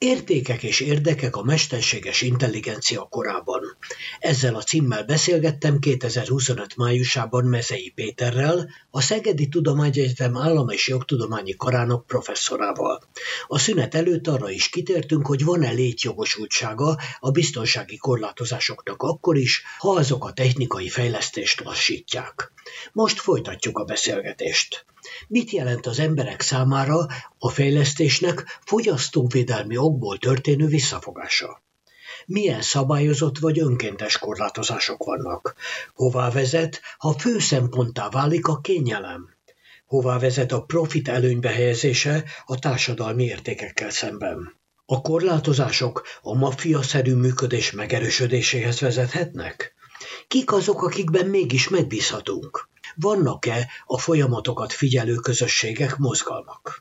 Értékek és érdekek a mesterséges intelligencia korában. Ezzel a címmel beszélgettem 2025 májusában Mezei Péterrel, a Szegedi Tudományegyetem Állam- és Jogtudományi Karának professzorával. A szünet előtt arra is kitértünk, hogy van-e létjogosultsága a biztonsági korlátozásoknak akkor is, ha azok a technikai fejlesztést lassítják. Most folytatjuk a beszélgetést. Mit jelent az emberek számára a fejlesztésnek fogyasztóvédelmi okból történő visszafogása? Milyen szabályozott vagy önkéntes korlátozások vannak? Hová vezet, ha fő szemponttá válik a kényelem? Hová vezet a profit előnybe helyezése a társadalmi értékekkel szemben? A korlátozások a maffia-szerű működés megerősödéséhez vezethetnek? Kik azok, akikben mégis megbízhatunk? Vannak-e a folyamatokat figyelő közösségek, mozgalmak?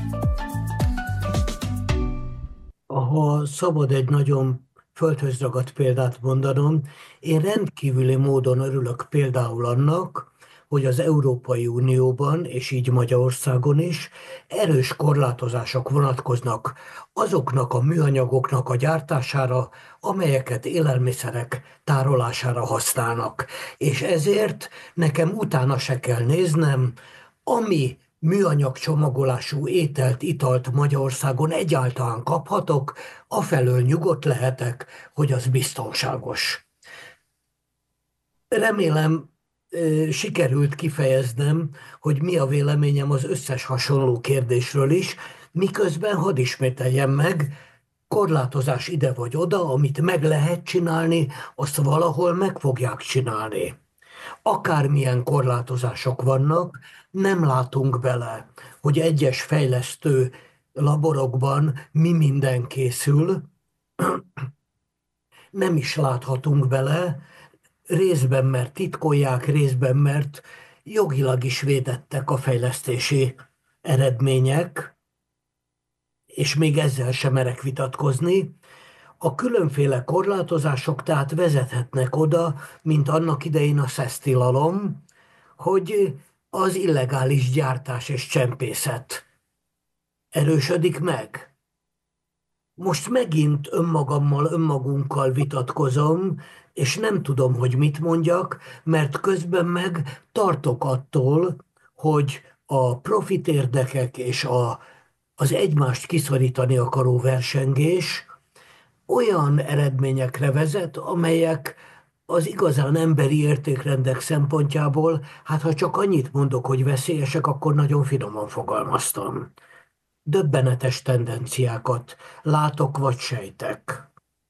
Ha szabad egy nagyon földhöz ragadt példát mondanom, én rendkívüli módon örülök például annak, hogy az Európai Unióban, és így Magyarországon is erős korlátozások vonatkoznak azoknak a műanyagoknak a gyártására, amelyeket élelmiszerek tárolására használnak. És ezért nekem utána se kell néznem, ami műanyag csomagolású ételt, italt Magyarországon egyáltalán kaphatok, afelől nyugodt lehetek, hogy az biztonságos. Remélem, sikerült kifejeznem, hogy mi a véleményem az összes hasonló kérdésről is, miközben hadd ismételjem meg, korlátozás ide vagy oda, amit meg lehet csinálni, azt valahol meg fogják csinálni. Akármilyen korlátozások vannak, nem látunk bele, hogy egyes fejlesztő laborokban mi minden készül, nem is láthatunk bele, részben mert titkolják, részben mert jogilag is védettek a fejlesztési eredmények, és még ezzel sem merek vitatkozni. A különféle korlátozások tehát vezethetnek oda, mint annak idején a szesztilalom, hogy az illegális gyártás és csempészet erősödik meg. Most megint önmagunkkal vitatkozom, és nem tudom, hogy mit mondjak, mert közben meg tartok attól, hogy a profit érdekek és az egymást kiszorítani akaró versengés olyan eredményekre vezet, amelyek az igazán emberi értékrendek szempontjából, hát ha csak annyit mondok, hogy veszélyesek, akkor nagyon finoman fogalmaztam. Döbbenetes tendenciákat látok vagy sejtek.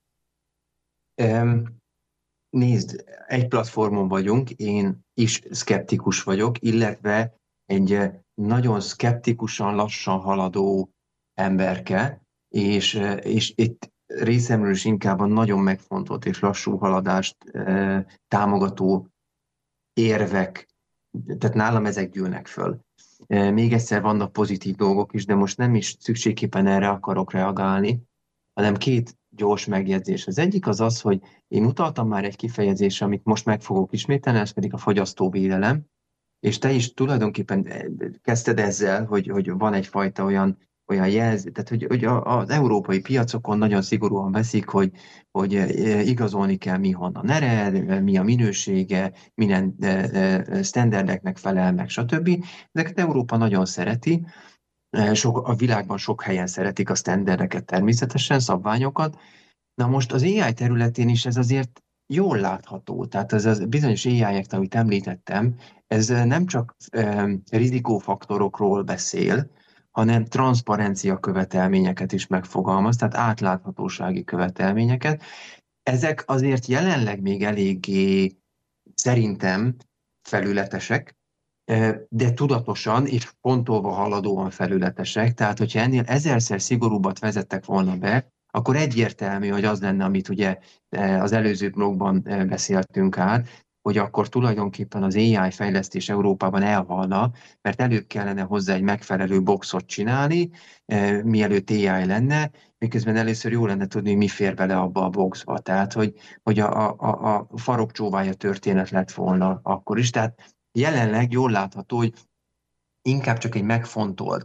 Nézd, egy platformon vagyunk, én is szkeptikus vagyok, illetve egy nagyon szkeptikusan lassan haladó emberke, és itt részemről is inkább a nagyon megfontolt és lassú haladást támogató érvek, tehát nálam ezek gyűlnek föl. Még egyszer vannak pozitív dolgok is, de most nem is szükségképpen erre akarok reagálni, hanem két gyors megjegyzés. Az egyik az az, hogy én utaltam már egy kifejezésre, amit most meg fogok ismételni, ez pedig a fogyasztóvédelem, és te is tulajdonképpen kezdted ezzel, hogy van egyfajta olyan jelzés, tehát hogy az európai piacokon nagyon szigorúan veszik, hogy igazolni kell, mi honnan ered, mi a minősége, milyen sztenderdeknek felel meg, stb. Ezeket Európa nagyon szereti, a világban sok helyen szeretik a sztenderdeket természetesen, szabványokat. Na most az AI területén is ez azért jól látható. Tehát ez az bizonyos AI-ek, amit említettem, ez nem csak rizikófaktorokról beszél, hanem transzparencia követelményeket is megfogalmaz, tehát átláthatósági követelményeket. Ezek azért jelenleg még eléggé szerintem felületesek, de tudatosan és pontolva haladóan felületesek. Tehát, hogyha ennél ezerszer szigorúbbat vezettek volna be, akkor egyértelmű, hogy az lenne, amit ugye az előző blogban beszéltünk át, hogy akkor tulajdonképpen az AI fejlesztés Európában elhalna, mert előbb kellene hozzá egy megfelelő boxot csinálni, mielőtt AI lenne, miközben először jó lenne tudni, hogy mi fér bele abba a boxba. Tehát, hogy a farokcsóvája történet lett volna akkor is. Tehát jelenleg jól látható, hogy inkább csak egy megfontolt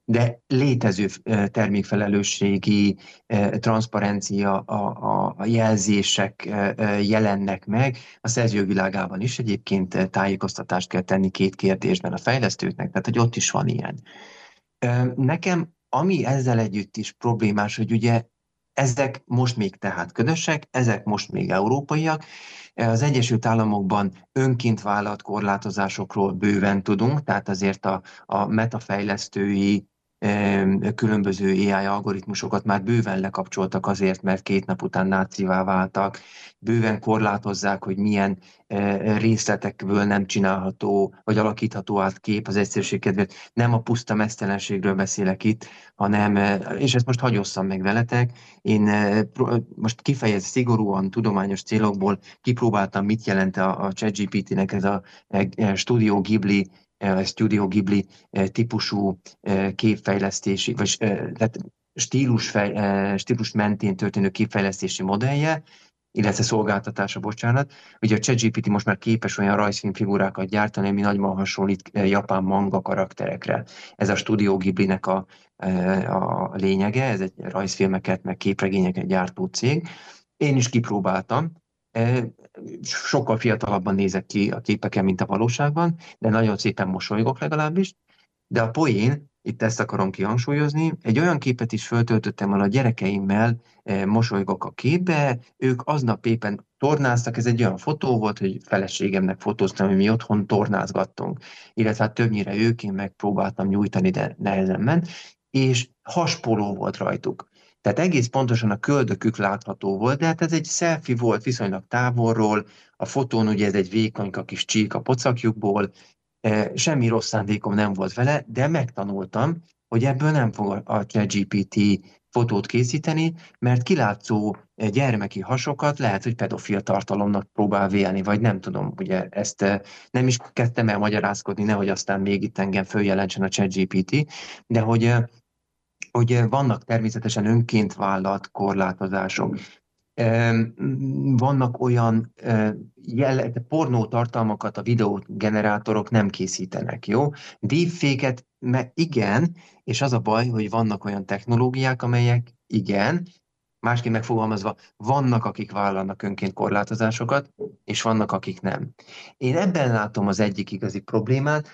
de létező termékfelelősségi transzparencia, a jelzések jelennek meg. A szerzőjogi világában is egyébként tájékoztatást kell tenni két kérdésben a fejlesztőknek, tehát hogy ott is van ilyen. Nekem, ami ezzel együtt is problémás, hogy ugye ezek most még tehát közösek, ezek most még európaiak. Az Egyesült Államokban önként vállalt korlátozásokról bőven tudunk, tehát azért a metafejlesztői különböző AI algoritmusokat már bőven lekapcsoltak azért, mert 2 nap után nácivá váltak, bőven korlátozzák, hogy milyen részletekből nem csinálható, vagy alakítható át kép az egyszerűség kedvéért. Nem a puszta meztelenségről beszélek itt, hanem, és ezt most hagyosszam meg veletek, én most kifejezett szigorúan tudományos célokból kipróbáltam, mit jelent a ChatGPT-nek ez a Studio Ghibli típusú képfejlesztési, vagy tehát stílus mentén történő képfejlesztési modellje, illetve szolgáltatása, bocsánat. Ugye a ChatGPT most már képes olyan rajzfilmfigurákat gyártani, ami nagyban hasonlít japán manga karakterekre. Ez a Studio Ghibli-nek a lényege, ez egy rajzfilmeket, meg képregényeket gyártó cég. Én is kipróbáltam. Sokkal fiatalabban nézek ki a képeken, mint a valóságban, de nagyon szépen mosolygok legalábbis. De a poén, itt ezt akarom kihangsúlyozni, egy olyan képet is föltöltöttem el a gyerekeimmel, mosolygok a képbe, ők aznap éppen tornáztak, ez egy olyan fotó volt, hogy feleségemnek fotóztam, hogy mi otthon tornázgattunk, illetve hát többnyire ők, én megpróbáltam nyújtani, de nehezen ment, és haspoló volt rajtuk. Tehát egész pontosan a köldökük látható volt, de hát ez egy selfie volt viszonylag távolról, a fotón ugye ez egy vékonyka kis csík a pocakjukból, semmi rossz szándékom nem volt vele, de megtanultam, hogy ebből nem fog a ChatGPT fotót készíteni, mert kilátszó gyermeki hasokat lehet, hogy pedofil tartalomnak próbál vélni, vagy nem tudom, ugye ezt nem is kezdtem el magyarázkodni, nehogy aztán még itt engem följelentsen a ChatGPT, de hogy vannak természetesen önként vállalt korlátozások. Vannak olyan pornó tartalmakat a videógenerátorok nem készítenek, jó? Deepfake-et igen, és az a baj, hogy vannak olyan technológiák, amelyek igen, másként megfogalmazva, vannak, akik vállalnak önként korlátozásokat, és vannak, akik nem. Én ebben látom az egyik igazi problémát,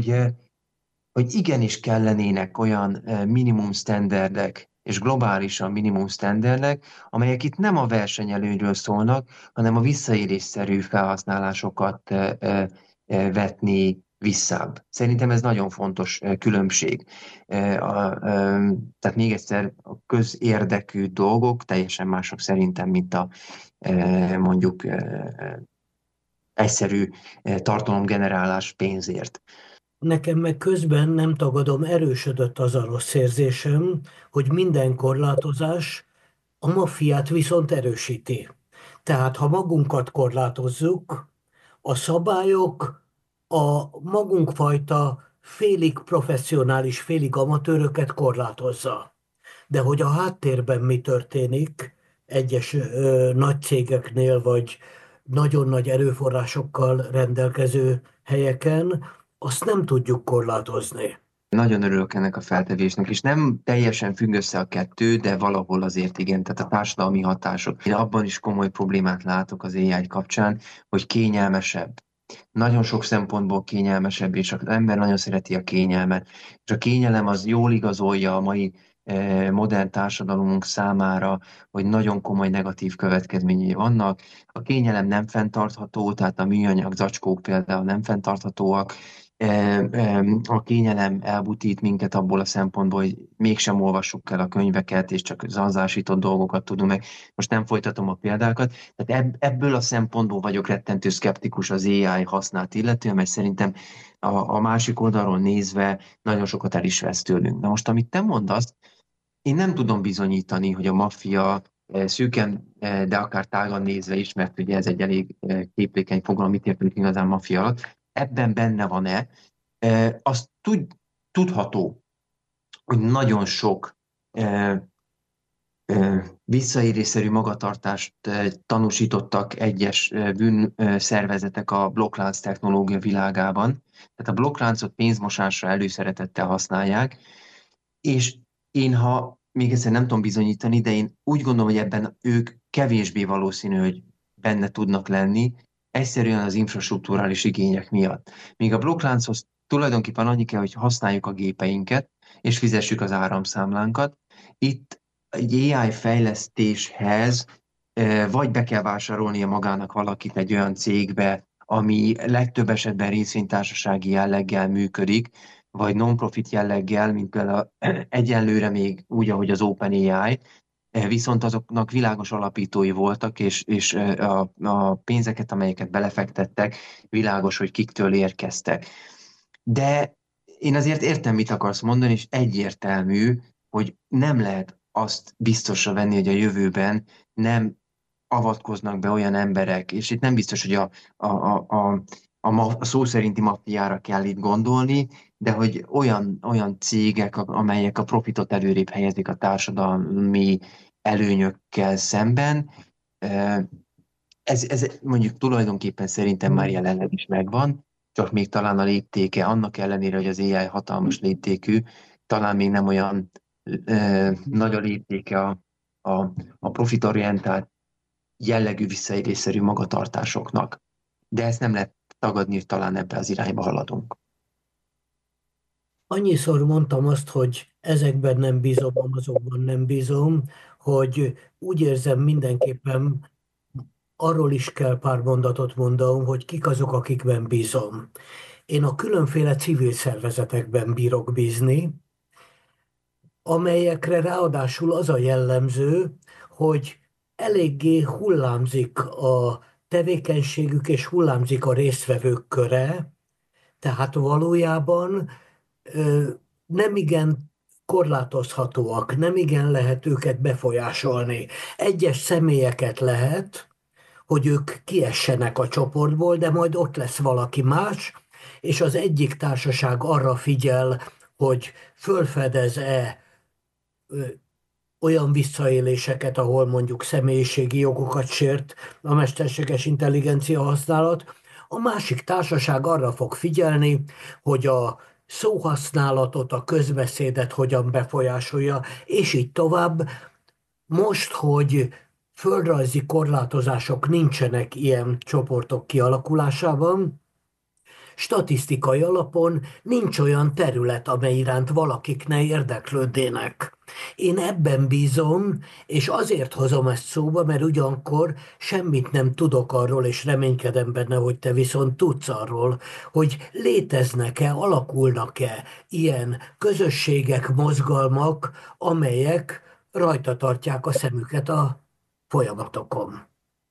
hogy igenis kellenének olyan minimum standardek, és globálisan minimum standardek, amelyek itt nem a versenyelőnyről szólnak, hanem a visszaélésszerű felhasználásokat vetni visszább. Szerintem ez nagyon fontos különbség. Tehát még egyszer, a közérdekű dolgok teljesen mások szerintem, mint a mondjuk egyszerű tartalomgenerálás pénzért. Nekem meg közben nem tagadom, erősödött az a rossz érzésem, hogy minden korlátozás a maffiát viszont erősíti. Tehát ha magunkat korlátozzuk, a szabályok a magunkfajta félig professzionális, félig amatőröket korlátozza. De hogy a háttérben mi történik egyes nagy cégeknél, vagy nagyon nagy erőforrásokkal rendelkező helyeken, azt nem tudjuk korlátozni. Nagyon örülök ennek a feltevésnek, és nem teljesen függ össze a kettő, de valahol azért igen, tehát a társadalmi hatások. Én abban is komoly problémát látok az AI kapcsán, hogy kényelmesebb. Nagyon sok szempontból kényelmesebb, és az ember nagyon szereti a kényelmet. És a kényelem az jól igazolja a mai modern társadalomunk számára, hogy nagyon komoly negatív következményei vannak. A kényelem nem fenntartható, tehát a műanyag zacskók például nem fenntarthatóak. A kényelem elbutít minket abból a szempontból, hogy mégsem olvassuk el a könyveket, és csak zanzásított dolgokat tudunk meg. Most nem folytatom a példákat. Tehát ebből a szempontból vagyok rettentő szkeptikus az AI használt illetően, mert szerintem a másik oldalról nézve nagyon sokat el is vesz tőlünk. Na most, amit te mondasz, én nem tudom bizonyítani, hogy a maffia szűken, de akár tágan nézve is, mert ugye ez egy elég képlékeny fogalom, mit értünk igazán maffia alatt, ebben benne van-e, az tudható, hogy nagyon sok visszaélésszerű magatartást tanúsítottak egyes bűnszervezetek a blokklánc technológia világában. Tehát a blokkláncot pénzmosásra előszeretettel használják, És én, ha még egyszer nem tudom bizonyítani, de én úgy gondolom, hogy ebben ők kevésbé valószínű, hogy benne tudnak lenni, egyszerűen az infrastruktúrális igények miatt. Míg a blokklánchoz tulajdonképpen annyi kell, hogy használjuk a gépeinket, és fizessük az áramszámlánkat. Itt egy AI fejlesztéshez vagy be kell vásárolnia magának valakit egy olyan cégbe, ami legtöbb esetben részvénytársasági jelleggel működik, vagy non-profit jelleggel, mint például egyelőre még úgy, ahogy az OpenAI, viszont azoknak világos alapítói voltak, és a pénzeket, amelyeket belefektettek, világos, hogy kiktől érkeztek. De én azért értem, mit akarsz mondani, és egyértelmű, hogy nem lehet azt biztosra venni, hogy a jövőben nem avatkoznak be olyan emberek, és itt nem biztos, hogy a szó szerinti maffiára kell itt gondolni, de hogy olyan cégek, amelyek a profitot előrébb helyezik a társadalmi előnyökkel szemben, eh, ez mondjuk tulajdonképpen szerintem már jelenleg is megvan, csak még talán a léptéke, annak ellenére, hogy az AI hatalmas léptékű, talán még nem olyan nagy a léptéke a, a profitorientált jellegű visszaélésszerű magatartásoknak. De ezt nem lehet tagadni, hogy talán ebbe az irányba haladunk. Annyiszor mondtam azt, hogy ezekben nem bízom, azokban nem bízom, hogy úgy érzem mindenképpen arról is kell pár mondatot mondanom, hogy kik azok, akikben bízom. Én a különféle civil szervezetekben bírok bízni, amelyekre ráadásul az a jellemző, hogy eléggé hullámzik a tevékenységük és hullámzik a résztvevők köre, tehát valójában nem igen korlátozhatóak, nem igen lehet őket befolyásolni. Egyes személyeket lehet, hogy ők kiessenek a csoportból, de majd ott lesz valaki más, és az egyik társaság arra figyel, hogy fölfedez-e olyan visszaéléseket, ahol mondjuk személyiségi jogokat sért a mesterséges intelligencia használat. A másik társaság arra fog figyelni, hogy a szóhasználatot, a közbeszédet hogyan befolyásolja, és így tovább. Most, hogy földrajzi korlátozások nincsenek ilyen csoportok kialakulásában, statisztikai alapon nincs olyan terület, amely iránt valakik ne érdeklődnének. Én ebben bízom, és azért hozom ezt szóba, mert ugyankor semmit nem tudok arról, és reménykedem benne, hogy te viszont tudsz arról, hogy léteznek-e, alakulnak-e ilyen közösségek, mozgalmak, amelyek rajta tartják a szemüket a folyamatokon.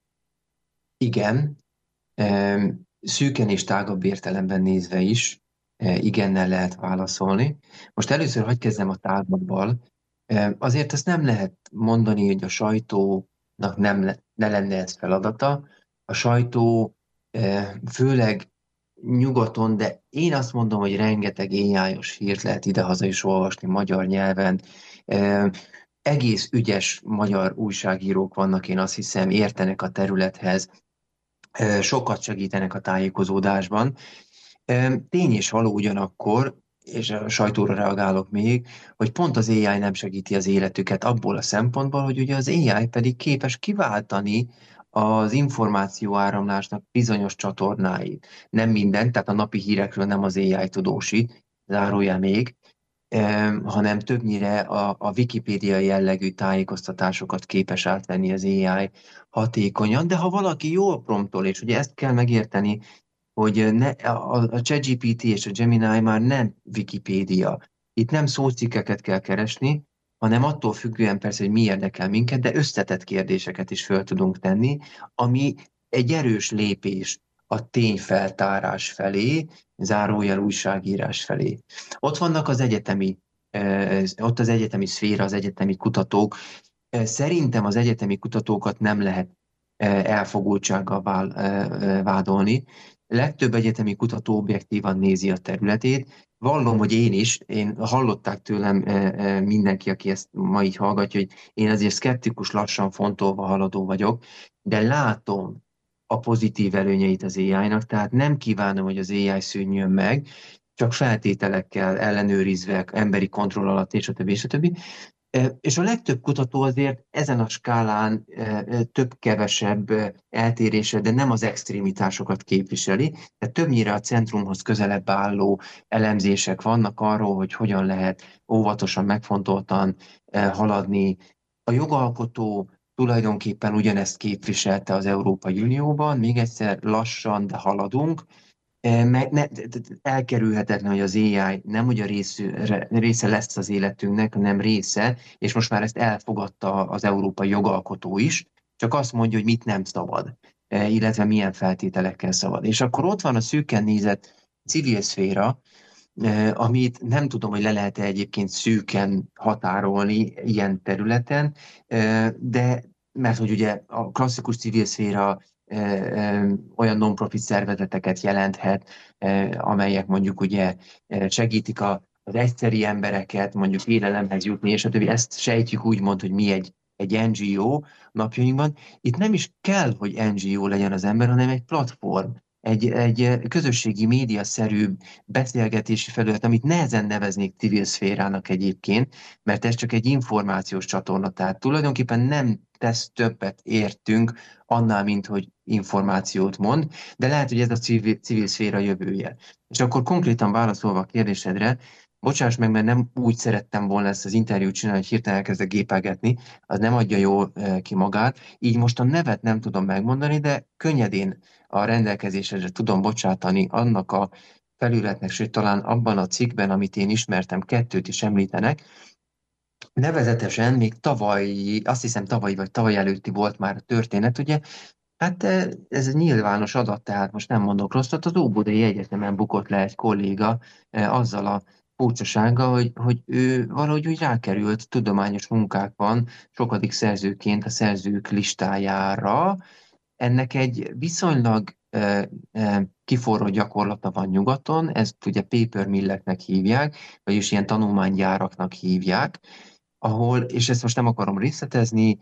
Igen, szűken és tágabb értelemben nézve is igennel lehet válaszolni. Most először hagyj kezdem a tágabbal. Azért ezt nem lehet mondani, hogy a sajtónak ne lenne ez feladata. A sajtó főleg nyugaton, de én azt mondom, hogy rengeteg AI-os hírt lehet idehaza is olvasni magyar nyelven. Egész ügyes magyar újságírók vannak, én azt hiszem, értenek a területhez, sokat segítenek a tájékozódásban. Tény és való ugyanakkor, és a sajtóra reagálok még, hogy pont az AI nem segíti az életüket abból a szempontból, hogy ugye az AI pedig képes kiváltani az információáramlásnak bizonyos csatornáit. Nem minden, tehát a napi hírekről nem az AI tudósít, zárójel még, hanem többnyire a Wikipédia jellegű tájékoztatásokat képes átvenni az AI hatékonyan, de ha valaki jól promptol, és ugye ezt kell megérteni, hogy a ChatGPT és a Gemini már nem Wikipédia. Itt nem szócikkeket kell keresni, hanem attól függően persze, hogy mi érdekel minket, de összetett kérdéseket is föl tudunk tenni, ami egy erős lépés a tényfeltárás felé, zárójel újságírás felé. Ott vannak ott az egyetemi szféra, az egyetemi kutatók. Szerintem az egyetemi kutatókat nem lehet elfogultsággal vádolni. Legtöbb egyetemi kutató objektívan nézi a területét. Vallom, hogy én hallották tőlem mindenki, aki ezt ma így hallgatja, hogy én azért szkeptikus, lassan fontolva haladó vagyok, de látom a pozitív előnyeit az AI-nak, tehát nem kívánom, hogy az AI szűnjön meg, csak feltételekkel ellenőrizve, emberi kontroll alatt, és a többi, és a többi. És a legtöbb kutató azért ezen a skálán több-kevesebb eltérése, de nem az extrémitásokat képviseli. Tehát többnyire a centrumhoz közelebb álló elemzések vannak arról, hogy hogyan lehet óvatosan, megfontoltan haladni. A jogalkotó tulajdonképpen ugyanezt képviselte az Európai Unióban, még egyszer lassan, de haladunk. Elkerülhetetlen, hogy az AI nem hogy a része lesz az életünknek, hanem része, és most már ezt elfogadta az európai jogalkotó is, csak azt mondja, hogy mit nem szabad, illetve milyen feltételekkel szabad. És akkor ott van a szűken nézett civil szféra, amit nem tudom, hogy le lehet-e egyébként szűken határolni ilyen területen, de mert hogy ugye a klasszikus civil szféra olyan non-profit szervezeteket jelenthet, amelyek mondjuk ugye segítik az egyszeri embereket mondjuk élelemhez jutni, és a többi. Ezt sejtjük úgymond, hogy mi egy NGO napjainkban. Itt nem is kell, hogy NGO legyen az ember, hanem egy platform, egy közösségi médiaszerű beszélgetési felület, amit nehezen neveznék civil szférának egyébként, mert ez csak egy információs csatorna, tehát tulajdonképpen nem tesz többet értünk annál, mint hogy információt mond, de lehet, hogy ez a civil szféra jövője. És akkor konkrétan válaszolva a kérdésedre, bocsáss meg, mert nem úgy szerettem volna ezt az interjút csinálni, hogy hirtelen elkezdek gépelgetni, az nem adja jól ki magát. Így most a nevet nem tudom megmondani, de könnyedén a rendelkezésre tudom bocsátani annak a felületnek, sőt talán abban a cikkben, amit én ismertem, 2 is említenek. Nevezetesen még azt hiszem tavalyi vagy tavaly előtti volt már a történet, ugye, hát ez egy nyilvános adat, tehát most nem mondok rosszat, az Óbudai Egyetemen bukott le egy kolléga azzal a furcsasággal, hogy ő valahogy úgy rákerült tudományos munkákban sokadik szerzőként a szerzők listájára. Ennek egy viszonylag kiforró gyakorlata van nyugaton, ezt ugye paper milleknek hívják, vagyis ilyen tanulmánygyáraknak hívják, ahol, és ezt most nem akarom részletezni,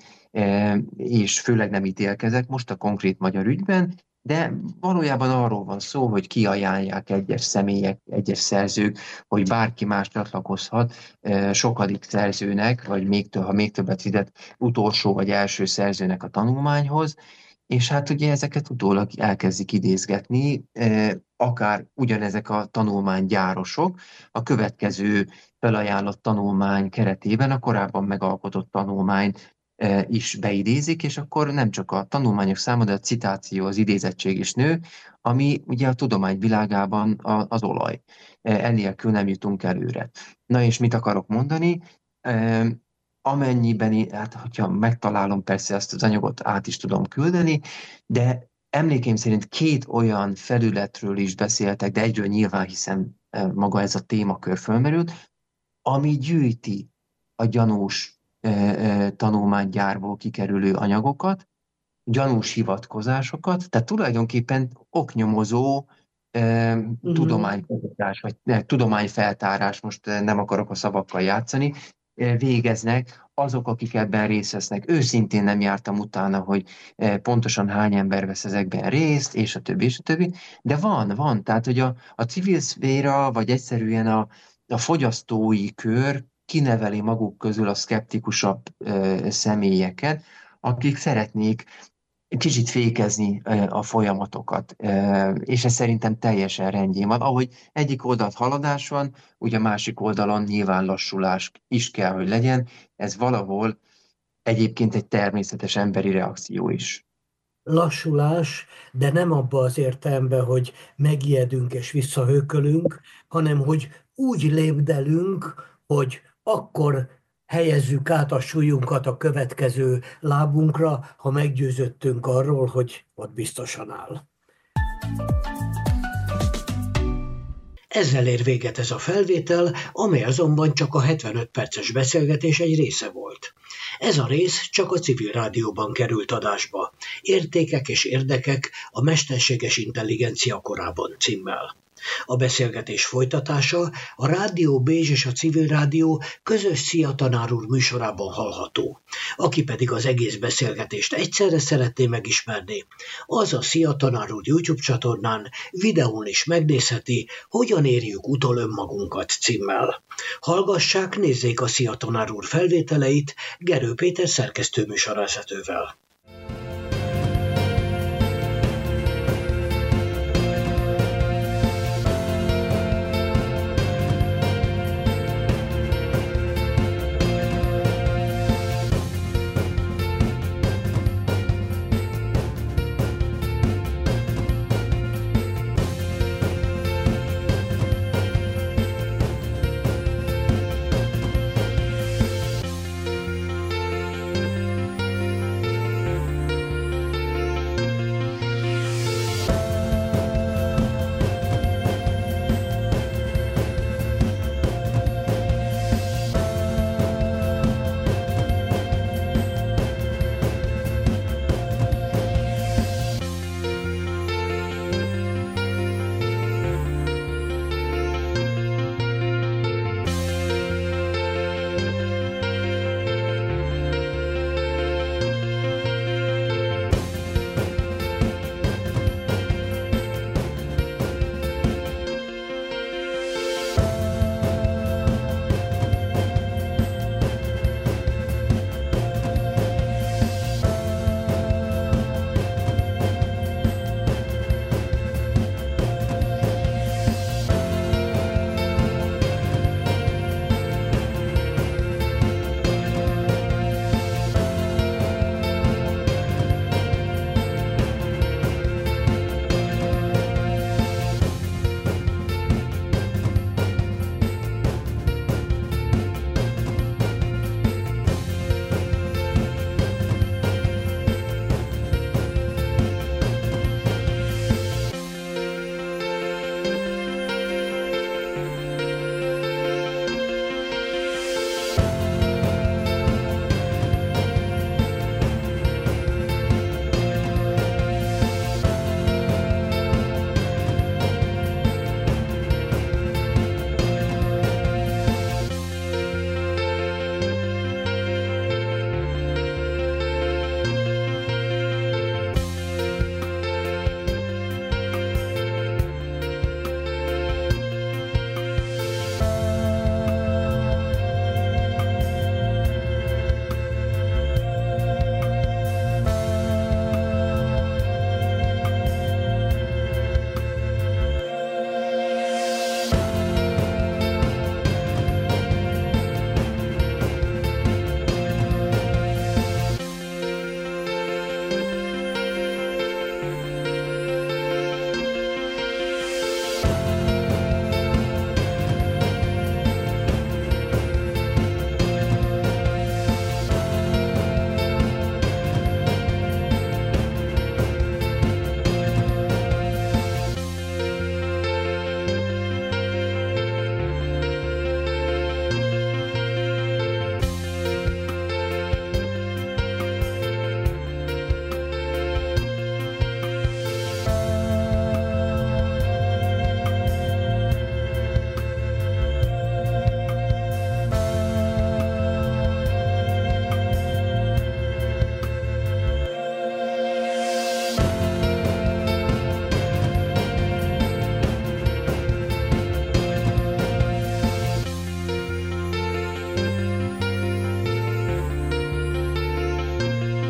és főleg nem ítélkezek most a konkrét magyar ügyben, de valójában arról van szó, hogy kiajánlják egyes személyek, egyes szerzők, hogy bárki más csatlakozhat sokadik szerzőnek, vagy ha még többet fizet, utolsó vagy első szerzőnek a tanulmányhoz, és hát ugye ezeket utólag elkezdik idézgetni, akár ugyanezek a tanulmánygyárosok a következő felajánlott tanulmány keretében a korábban megalkotott tanulmányt is beidézik, és akkor nem csak a tanulmányok száma, de a citáció, az idézettség is nő, ami ugye a tudomány világában az olaj. Ennélkül nem jutunk előre. Na és mit akarok mondani? Amennyiben, hát hogyha megtalálom, persze ezt az anyagot át is tudom küldeni, de emlékeim szerint 2 olyan felületről is beszéltek, de egyről nyilván, hiszen maga ez a témakör fölmerült, ami gyűjti a gyanús tanulmánygyárból kikerülő anyagokat, gyanús hivatkozásokat, tehát tulajdonképpen oknyomozó tudománykutatás, vagy tudományfeltárás, most nem akarok a szavakkal játszani, végeznek azok, akik ebben részt vesznek. Őszintén nem jártam utána, hogy pontosan hány ember vesz ezekben részt, és a többi, és a többi, de van, tehát hogy a civil szféra, vagy egyszerűen a fogyasztói kör kineveli maguk közül a szkeptikusabb személyeket, akik szeretnék kicsit fékezni a folyamatokat, és ez szerintem teljesen rendjén van. Ahogy egyik oldalt haladás van, ugye a másik oldalon nyilván lassulás is kell, hogy legyen. Ez valahol egyébként egy természetes emberi reakció is. Lassulás, de nem abba az értelemben, hogy megijedünk és visszahőkölünk, hanem hogy úgy lépdelünk, hogy akkor helyezzük át a súlyunkat a következő lábunkra, ha meggyőződtünk arról, hogy ott biztosan áll. Ezzel ér véget ez a felvétel, amely azonban csak a 75 perces beszélgetés egy része volt. Ez a rész csak a Civil Rádióban került adásba. Értékek és érdekek a mesterséges intelligencia korában címmel. A beszélgetés folytatása a Rádió Bézs és a Civil Rádió közös Szia Tanár úr műsorában hallható. Aki pedig az egész beszélgetést egyszerre szeretné megismerni, az a Szia Tanár úr YouTube csatornán videón is megnézheti, Hogyan érjük utol önmagunkat címmel. Hallgassák, nézzék a Szia Tanár úr felvételeit Gerő Péter szerkesztőműsorvezetővel.